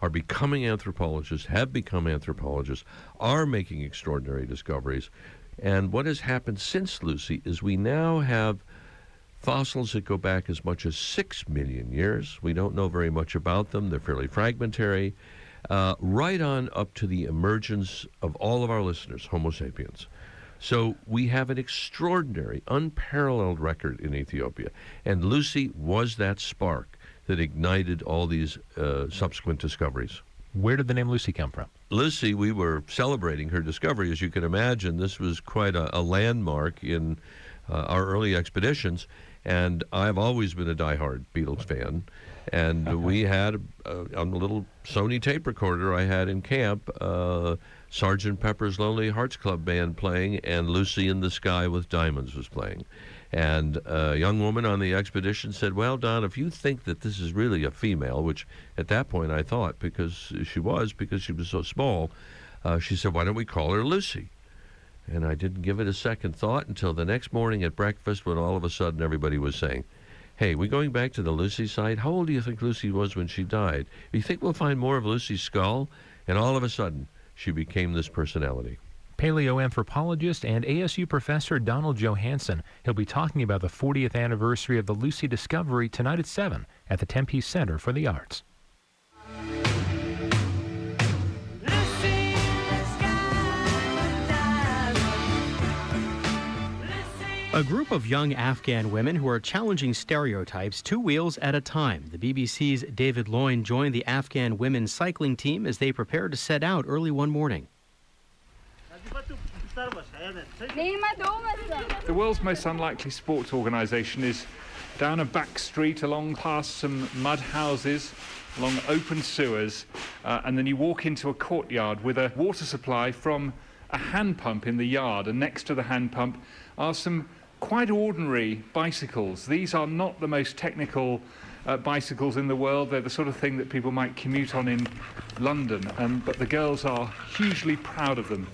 are becoming anthropologists, have become anthropologists, are making extraordinary discoveries. And what has happened since Lucy is we now have fossils that go back as much as six million years. We don't know very much about them. They're fairly fragmentary. Uh, right on up to the emergence of all of our listeners, Homo sapiens. So we have an extraordinary, unparalleled record in Ethiopia. And Lucy was that spark that ignited all these uh, subsequent discoveries. Where did the name Lucy come from? Lucy, we were celebrating her discovery. As you can imagine, this was quite a, a landmark in uh, our early expeditions. And I've always been a diehard Beatles fan. And uh-huh. we had, uh, on the little Sony tape recorder I had in camp, uh, Sergeant Pepper's Lonely Hearts Club Band playing, and Lucy in the Sky with Diamonds was playing. And a young woman on the expedition said, well, Don, if you think that this is really a female, which at that point I thought, because she was, because she was so small, uh, she said, why don't we call her Lucy? And I didn't give it a second thought until the next morning at breakfast, when all of a sudden everybody was saying, hey, we going back to the Lucy site? How old do you think Lucy was when she died? You think we'll find more of Lucy's skull? And all of a sudden, she became this personality. Paleoanthropologist and A S U professor Donald Johanson. He'll be talking about the fortieth anniversary of the Lucy discovery tonight at seven at the Tempe Center for the Arts. A group of young Afghan women who are challenging stereotypes two wheels at a time. The B B C's David Loyne joined the Afghan women's cycling team as they prepare to set out early one morning. The world's most unlikely sports organisation is down a back street, along past some mud houses, along open sewers, uh, and then you walk into a courtyard with a water supply from a hand pump in the yard, and next to the hand pump are some quite ordinary bicycles. These are not the most technical uh, bicycles in the world. They're the sort of thing that people might commute on in London, um, but the girls are hugely proud of them.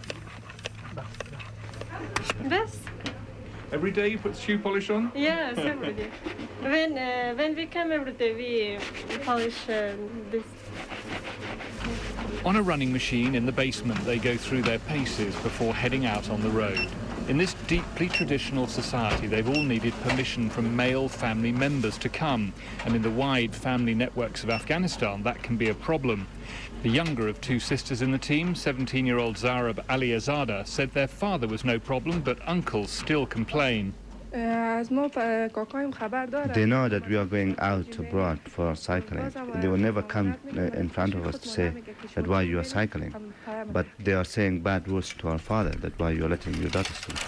This? Every day you put shoe polish on? Yes, every day. when, uh, when we come every day, we polish uh, this. On a running machine in the basement, they go through their paces before heading out on the road. In this deeply traditional society, they've all needed permission from male family members to come, and in the wide family networks of Afghanistan, that can be a problem. The younger of two sisters in the team, seventeen-year-old Zarab Aliazada, said their father was no problem, but uncles still complain. They know that we are going out abroad for cycling. They will never come uh, in front of us to say that why you are cycling. But they are saying bad words to our father, that why you are letting your daughters do.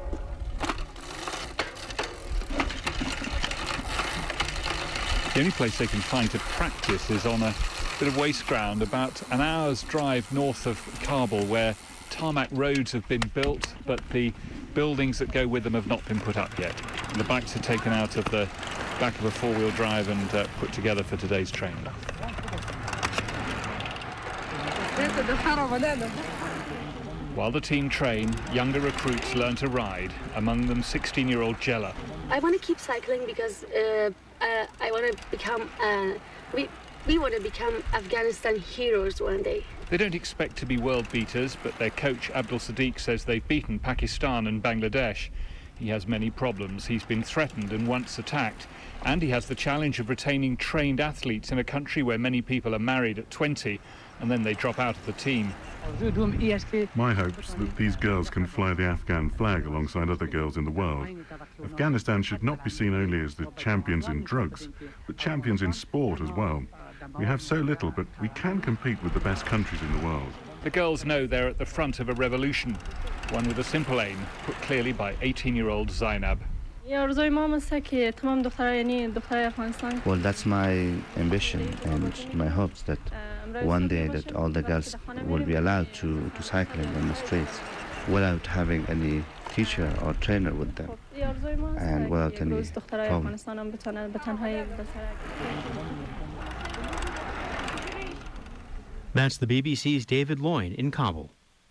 The only place they can find to practice is on a bit of waste ground about an hour's drive north of Kabul, where tarmac roads have been built, but the buildings that go with them have not been put up yet. The bikes are taken out of the back of a four-wheel drive and uh, put together for today's training. While the team train, younger recruits learn to ride, among them sixteen-year-old Jella. I want to keep cycling because uh, uh, I want to become, uh, we, we want to become Afghanistan heroes one day. They don't expect to be world beaters, but their coach Abdul Sadiq says they've beaten Pakistan and Bangladesh. He has many problems. He's been threatened and once attacked, and he has the challenge of retaining trained athletes in a country where many people are married at twenty and then they drop out of the team. My hope's that these girls can fly the Afghan flag alongside other girls in the world. Afghanistan should not be seen only as the champions in drugs, but champions in sport as well. We have so little, but we can compete with the best countries in the world. The girls know they're at the front of a revolution, one with a simple aim, put clearly by eighteen-year-old Zainab. Well, that's my ambition and my hopes, that one day that all the girls will be allowed to, to cycling on the streets without having any teacher or trainer with them and without any phone. That's the B B C's David Loyne in Kabul.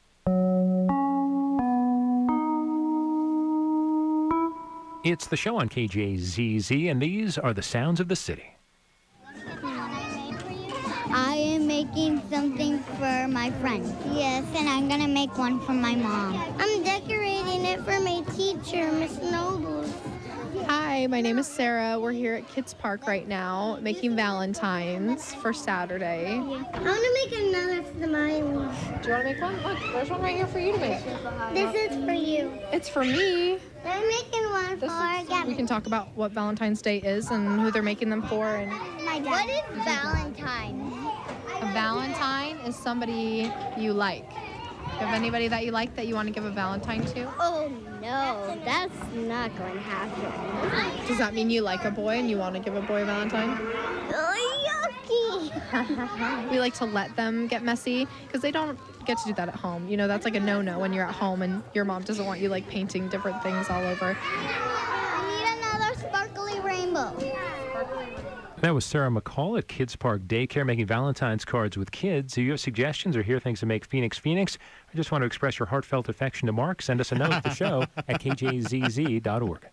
It's the show on K J Z Z, and these are the sounds of the city. I am making something for my friend. Yes, and I'm gonna make one for my mom. I'm decorating it for my teacher, Miss Nobles. Hi, my name is Sarah. We're here at Kids Park right now making Valentines for Saturday. Yeah. I want to make another smile. Do you want to make one? Look, there's one right here for you to make. This is for you. It's for me. They're making one This for is, Gabby. we can talk about what Valentine's Day is and who they're making them for. And My dad. What is Valentine? a Valentine is somebody you like. Do you have anybody that you like that you want to give a Valentine to? Oh no, that's not going to happen. Does that mean you like a boy and you want to give a boy a Valentine? Oh, yucky. We like to let them get messy because they don't get to do that at home. You know, that's like a no-no when you're at home and your mom doesn't want you like painting different things all over. I need another sparkly rainbow. That was Sarah McCall at Kids Park Daycare making Valentine's cards with kids. If you have suggestions or hear things that make Phoenix Phoenix, I just want to express your heartfelt affection to Mark. Send us a note at the show at k j z z dot org.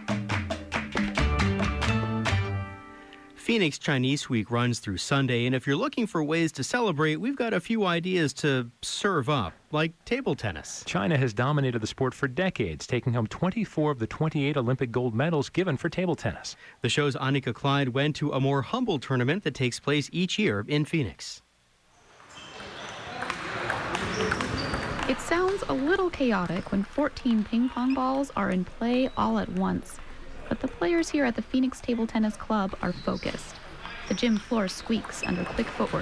Phoenix Chinese Week runs through Sunday, and if you're looking for ways to celebrate, we've got a few ideas to serve up, like table tennis. China has dominated the sport for decades, taking home twenty-four of the twenty-eight Olympic gold medals given for table tennis. The show's Annika Clyde went to a more humble tournament that takes place each year in Phoenix. It sounds a little chaotic when fourteen ping pong balls are in play all at once. But the players here at the Phoenix Table Tennis Club are focused. The gym floor squeaks under quick footwork.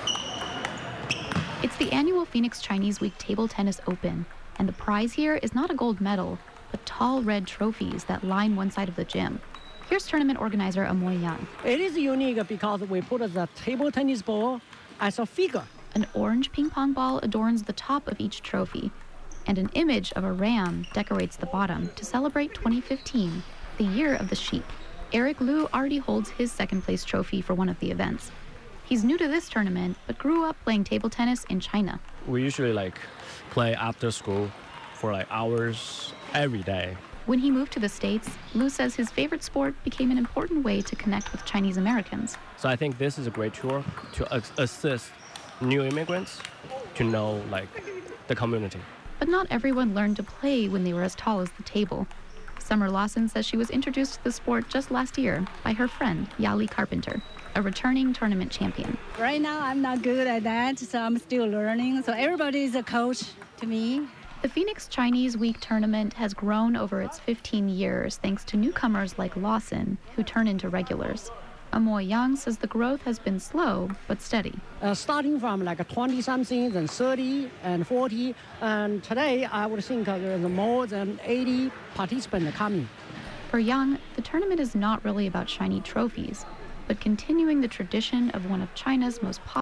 It's the annual Phoenix Chinese Week Table Tennis Open, and the prize here is not a gold medal, but tall red trophies that line one side of the gym. Here's tournament organizer Amoy Yang. It is unique because we put the table tennis ball as a figure. An orange ping pong ball adorns the top of each trophy, and an image of a ram decorates the bottom to celebrate twenty fifteen. The year of the sheep. Eric Liu already holds his second place trophy for one of the events. He's new to this tournament, but grew up playing table tennis in China. We usually like play after school for like hours every day. When he moved to the States, Liu says his favorite sport became an important way to connect with Chinese Americans. So I think this is a great tour to assist new immigrants to know like the community. But not everyone learned to play when they were as tall as the table. Summer Lawson says she was introduced to the sport just last year by her friend, Yali Carpenter, a returning tournament champion. Right now, I'm not good at that, so I'm still learning. So everybody is a coach to me. The Phoenix Chinese Week tournament has grown over its fifteen years thanks to newcomers like Lawson, who turn into regulars. Amoy Yang says the growth has been slow but steady. Uh, starting from like twenty-something, then thirty and forty, and today I would think uh, there is more than eighty participants coming. For Yang, the tournament is not really about shiny trophies, but continuing the tradition of one of China's most popular